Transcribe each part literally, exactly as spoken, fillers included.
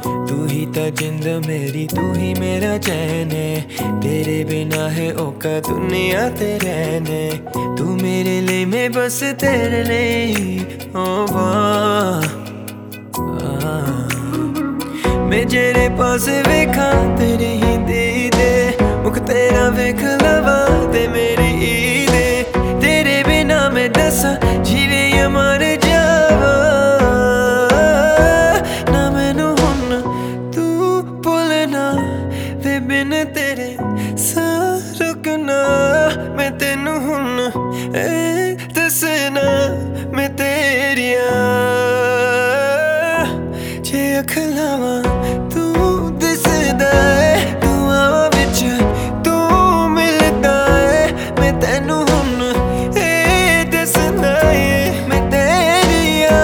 तू ही ता जिंद मेरी, तू ही मेरा चैन है। तेरे बिना है औका दुनिया ते रहने। तू मेरे लिए, मैं बस तेरे लिए। ओ वाह, मैं जेरे पास वेखा तेरे ही दीदे, मुख तेरा वेख लवा ते मेरी ईदे। तेरे बिना मैं दसा जीवे या मर जावा, ना मैनू हुन तू भुलना वे बिन तेरे सा रुकना। मैं तेनू हुन ए दसना मैं तेरिया, जे अख लावां तू दिसदा है, दुआवां विच तू मिलदा है। मैं तेनू हुन ए दसना है मैं तेरिया।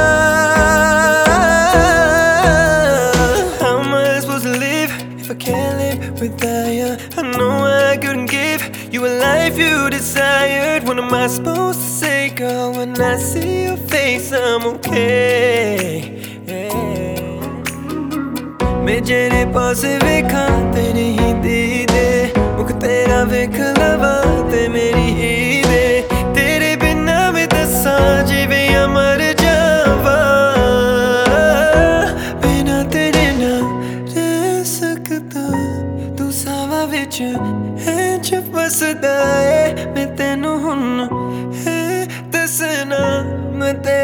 How am I supposed to live if I can't live without you? I know I couldn't give you a life you desired. What am I supposed to say, girl, when I see your face? I'm okay, yeah. मैं जेरे पास वेखा तेरे ही दीदे, मुख तेरा वेख लवा ते मेरी ईदे। तेरे बिना मैं दसा जीवे या मर जावा, बिना तेरे ना रह सकता। तू सावा विच है च फसदा है, मैं तेनू हुन है दसना मैं तेरे